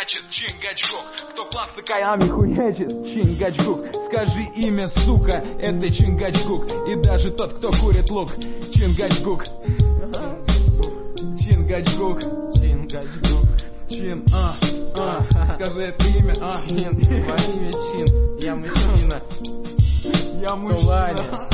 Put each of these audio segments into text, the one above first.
хуячит Чингачгук. Кто план с такаями хуячит Чингачгук. Скажи имя, сука, это Чингачгук. И даже тот, кто курит лук. Чингачгук. Чингачгук. Чингачгук. Чин, скажи это имя, Чин, мое имя Чин, я мужчина. Я мужчина.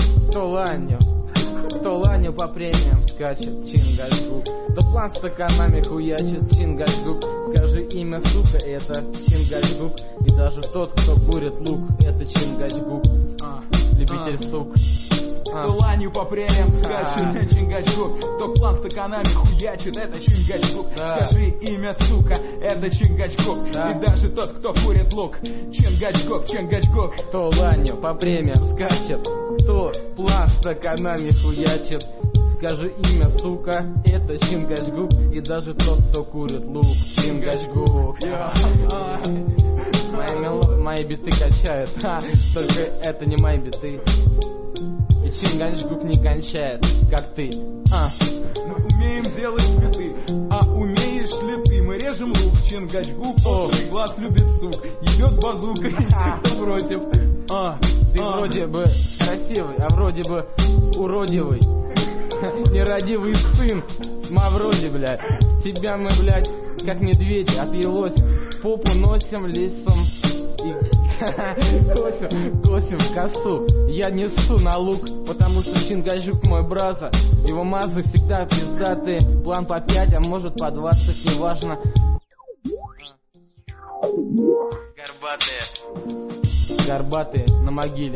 Туланю по премиям скачет Чингачгук. То план стаканами хуячит Чингачгук. Скажи имя, сука, это Чингачгук. И даже тот, кто курит лук, это Чингачгук. Любитель сук. Туланью по премиям скачет Чингачгук. То план стаканами хуячит, это Чингачгук. Скажи имя, сука, это Чингачгук. И даже тот, кто курит лук, Чингачгук, Чингачгук. Туланью по премиям скачет. Кто план стаканами хуячит, скажи имя, сука, это Чингачгук. И даже тот, кто курит лук, Чингачгук. Мои биты качают, только это не мои биты. И Чингачгук не кончает, как ты. Мы умеем делать биты, а умеешь ли ты? Мы режем лук, Чингачгук, острый глаз любит сук. Ебет базука, и все, кто против. Ты вроде бы красивый, а вроде бы уродивый. Нерадивый сын, вроде, блядь. Тебя мы, блядь, как медведи от елосим. Попу носим лесом и косим в косу. Я несу на лук, потому что Чингачгук мой брат. Его мазы всегда пиздатые. План по 5, а может по 20, неважно. Горбатые на могиле.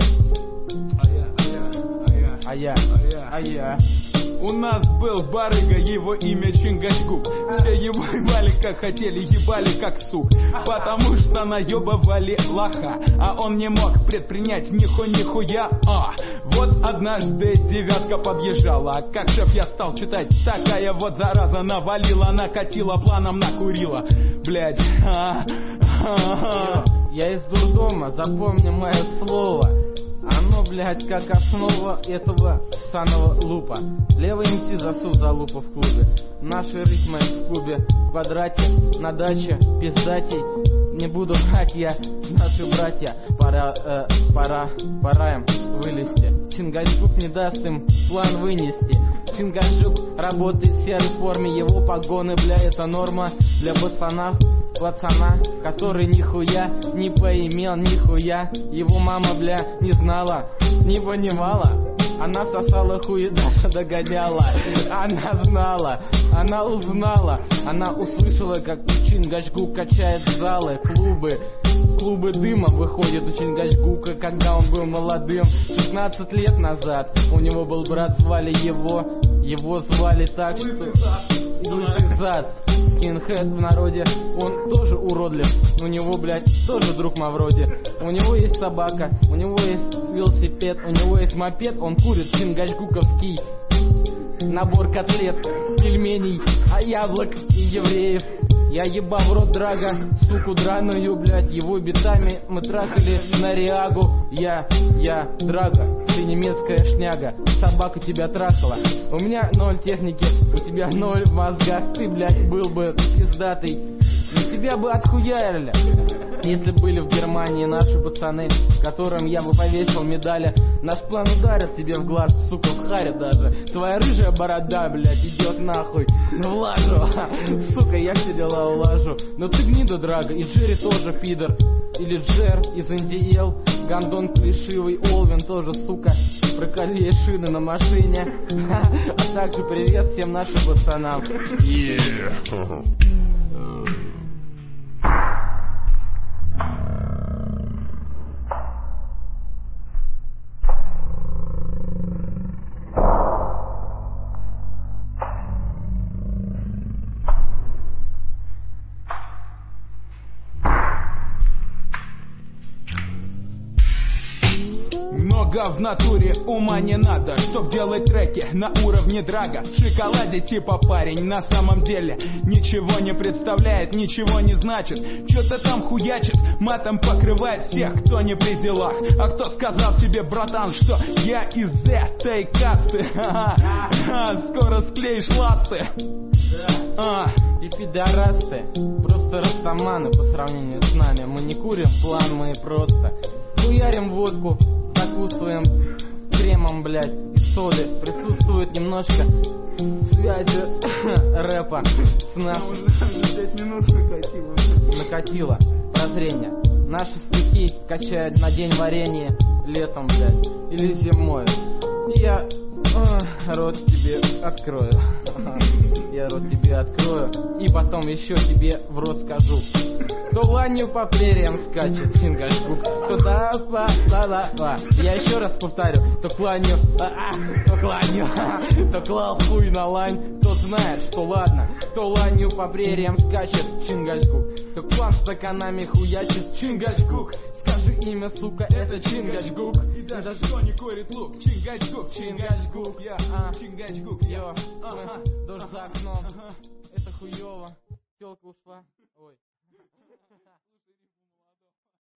А я. У нас был барыга, его имя Чингачгук. Все его ебали как хотели, ебали как сук. Потому что наебывали лоха, а он не мог предпринять нихуя. Вот однажды девятка подъезжала, а как же б я стал читать? Такая вот зараза навалила, накатила, планом накурила. Блять. Я из дурдома, запомни мое слово. Оно, блядь, как основа этого ссаного лупа. Левый МС засул за лупу в клубе. Наши ритмы в кубе, в квадрате, на даче, пиздатей. Не буду врать я, наши братья. Пора им вылезти. Чингачгук не даст им план вынести. Чингачгук работает в серой форме. Его погоны, бля, это норма для пацана, который нихуя не поимел, нихуя. Его мама, бля, не знала, не понимала. Она сосала хуй, даже догоняла. Она знала, она узнала. Она услышала, как Чингачгук качает залы, клубы дыма выходят у Чингачгука, когда он был молодым. 16 лет назад у него был брат, звали его звали так, что... Лысый зад. Скинхед в народе, он тоже уродлив. У него, блядь, тоже друг Мавроди. У него есть собака, у него есть велосипед, у него есть мопед. Он курит чингачгуковский набор котлет, пельменей, яблок и евреев. Я ебал в рот Драга, суку драную, блядь. Его битами мы трахали на Риагу. Я Драга, ты немецкая шняга. Собака тебя трахала. У меня 0 техники, у тебя 0 в мозгах. Ты, блядь, был бы пиздатый. И тебя бы отхуярили. Если были в Германии наши пацаны, которым я бы повесил медали. Наш план ударит тебе в глаз, сука, в харе даже. Твоя рыжая борода, блядь, идет нахуй в лажу. Сука, я все дела улажу. Но ты гнида, Драга, и Джерри тоже пидор. Или Джер из Индиел, Гандон плешивый, Олвин тоже, сука, проколи шины на машине. А также привет всем нашим пацанам. Много в натуре, ума не надо, чтоб делать треки на уровне Драга. В шоколаде типа парень на самом деле ничего не представляет, ничего не значит. Что-то там хуячит, матом покрывает всех, кто не при делах. А кто сказал тебе, братан, что я из этой касты? Скоро склеишь ласты. Ты пидорас ты, просто просто растаманы по сравнению с нами. Мы не курим план, мы просто хуярим водку, закусываем кремом, блядь, и соды. Присутствует немножко связи рэпа с нашим. 5 минут Накатило прозрение. Наши стихи качают на день варенье летом, блядь, или зимой. И я рот тебе открою. Я рот тебе открою и потом еще тебе в рот скажу. То ланью по прериям скачет Чингачгук, то да-па-ла-ла-ла. Я еще раз повторю, то кланью, то кланью, то клал хуй на лань. Тот знает, что ладно, то ланью по прериям скачет Чингачгук, то клан стаканами хуячит Чингачгук. Скажи имя, сука, это Чингачгук. И даже кто не курит лук. Чингачгук, Чингачгук, я, Чингачгук, я. Дождь за окном, это хуёво. Тёлка ушла. Ой.